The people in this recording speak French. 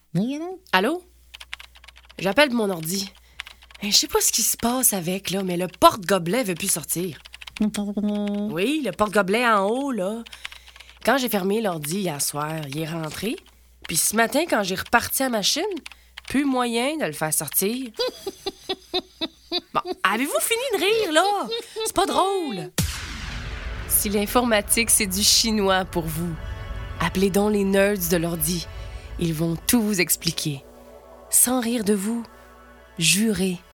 Allô? J'appelle mon ordi. Je sais pas ce qui se passe avec, là, mais le porte-gobelet veut plus sortir. Oui, le porte-gobelet en haut, là. Quand j'ai fermé l'ordi hier soir, il est rentré. Puis ce matin, quand j'ai reparti à la machine, plus moyen de le faire sortir. Bon, avez-vous fini de rire, là? C'est pas drôle. Si l'informatique, c'est du chinois pour vous, appelez donc les nerds de l'ordi. Ils vont tout vous expliquer. Sans rire de vous, jurez